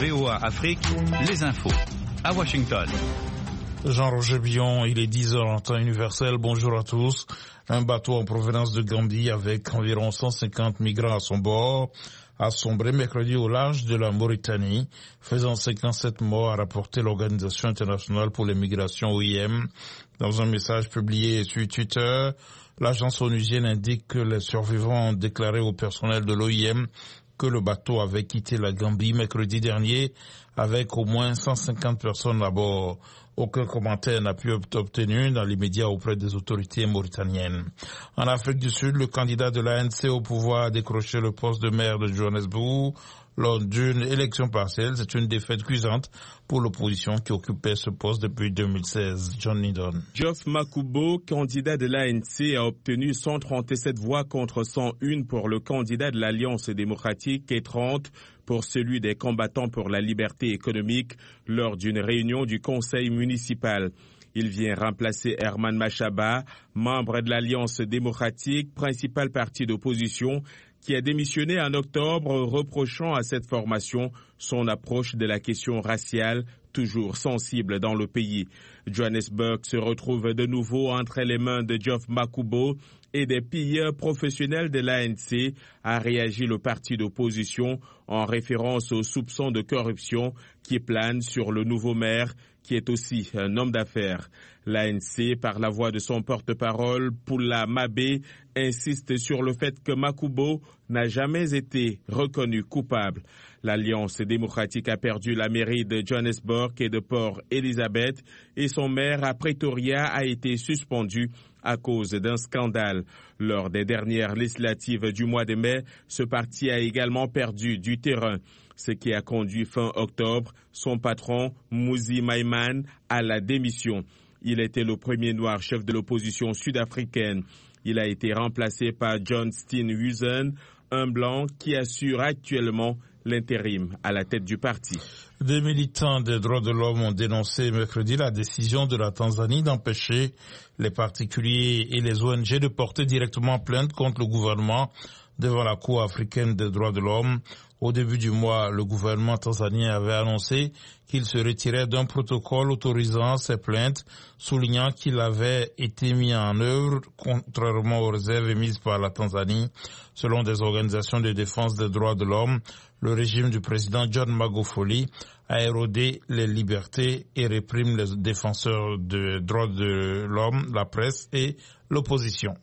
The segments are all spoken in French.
VOA Afrique, les infos. À Washington. Jean-Roger Billon, il est 10h en temps universel. Bonjour à tous. Un bateau en provenance de Gambie avec environ 150 migrants à son bord a sombré mercredi au large de la Mauritanie, faisant 57 morts, a rapporté l'Organisation internationale pour les migrations OIM. Dans un message publié sur Twitter, l'agence onusienne indique que les survivants ont déclaré au personnel de l'OIM que le bateau avait quitté la Gambie mercredi dernier avec au moins 150 personnes à bord. Aucun commentaire n'a pu être obtenu dans l'immédiat auprès des autorités mauritaniennes. En Afrique du Sud, le candidat de l'ANC au pouvoir a décroché le poste de maire de Johannesburg lors d'une élection partielle. C'est une défaite cuisante pour l'opposition qui occupait ce poste depuis 2016. John Needon. Geoff Makubo, candidat de l'ANC, a obtenu 137 voix contre 101 pour le candidat de l'Alliance démocratique et 30 pour celui des combattants pour la liberté économique lors d'une réunion du conseil municipal. Il vient remplacer Herman Machaba, membre de l'Alliance démocratique, principal parti d'opposition, qui a démissionné en octobre, reprochant à cette formation son approche de la question raciale, toujours sensible dans le pays. Johannesburg se retrouve de nouveau entre les mains de Geoff Makubo et des pilleurs professionnels de l'ANC, a réagi le parti d'opposition en référence aux soupçons de corruption qui planent sur le nouveau maire, qui est aussi un homme d'affaires. L'ANC, par la voix de son porte-parole, Pula Mabe, insiste sur le fait que Makubo n'a jamais été reconnu coupable. L'Alliance démocratique a perdu la mairie de Johannesburg et de Port Elizabeth et son maire à Pretoria a été suspendu à cause d'un scandale. Lors des dernières législatives du mois de mai, ce parti a également perdu du terrain, ce qui a conduit fin octobre son patron, Muzi Maïman, à la démission. Il était le premier noir chef de l'opposition sud-africaine. Il a été remplacé par John Steenhuisen, un blanc qui assure actuellement l'intérim à la tête du parti. Des militants des droits de l'homme ont dénoncé mercredi la décision de la Tanzanie d'empêcher les particuliers et les ONG de porter directement plainte contre le gouvernement devant la Cour africaine des droits de l'homme. Au début du mois, le gouvernement tanzanien avait annoncé qu'il se retirait d'un protocole autorisant ces plaintes, soulignant qu'il avait été mis en œuvre contrairement aux réserves émises par la Tanzanie. Selon des organisations de défense des droits de l'homme, le régime du président John Magufuli a érodé les libertés et réprime les défenseurs des droits de l'homme, la presse et l'opposition.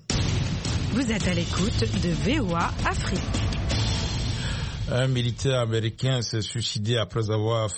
Vous êtes à l'écoute de VOA Afrique. Un militaire américain s'est suicidé après avoir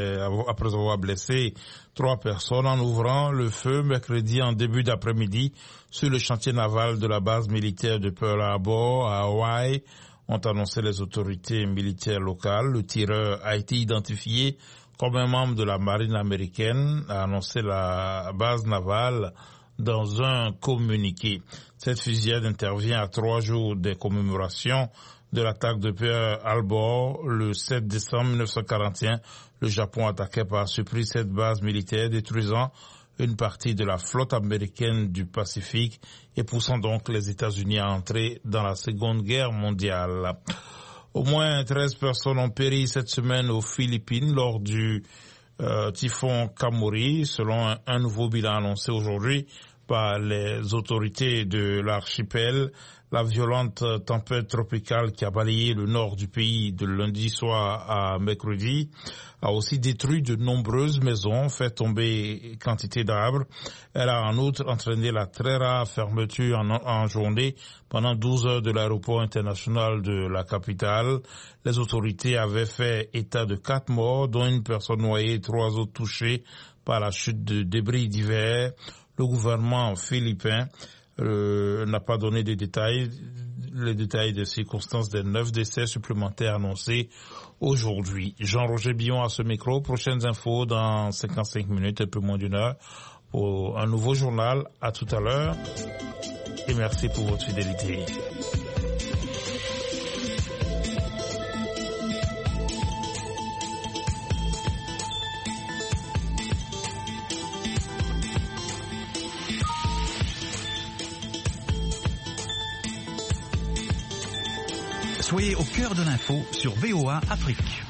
blessé 3 personnes en ouvrant le feu mercredi en début d'après-midi sur le chantier naval de la base militaire de Pearl Harbor à Hawaï, ont annoncé les autorités militaires locales. Le tireur a été identifié comme un membre de la marine américaine, a annoncé la base navale dans un communiqué. Cette fusillade intervient à 3 jours des commémorations de l'attaque de Pearl Harbor le 7 décembre 1941. Le Japon attaquait par surprise cette base militaire, détruisant une partie de la flotte américaine du Pacifique et poussant donc les États-Unis à entrer dans la Seconde Guerre mondiale. Au moins 13 personnes ont péri cette semaine aux Philippines lors du typhon Kamori, selon un nouveau bilan annoncé aujourd'hui par les autorités de l'archipel. La violente tempête tropicale qui a balayé le nord du pays de lundi soir à mercredi a aussi détruit de nombreuses maisons, fait tomber quantité d'arbres. Elle a en outre entraîné la très rare fermeture en journée pendant 12 heures de l'aéroport international de la capitale. Les autorités avaient fait état de 4 morts, dont une personne noyée et 3 autres touchés par la chute de débris divers. Le gouvernement philippin n'a pas donné les détails des circonstances des 9 décès supplémentaires annoncés aujourd'hui. Jean-Roger Billon à ce micro. Prochaines infos dans 55 minutes, un peu moins d'une heure, pour un nouveau journal. À tout à l'heure et merci pour votre fidélité. Soyez au cœur de l'info sur VOA Afrique.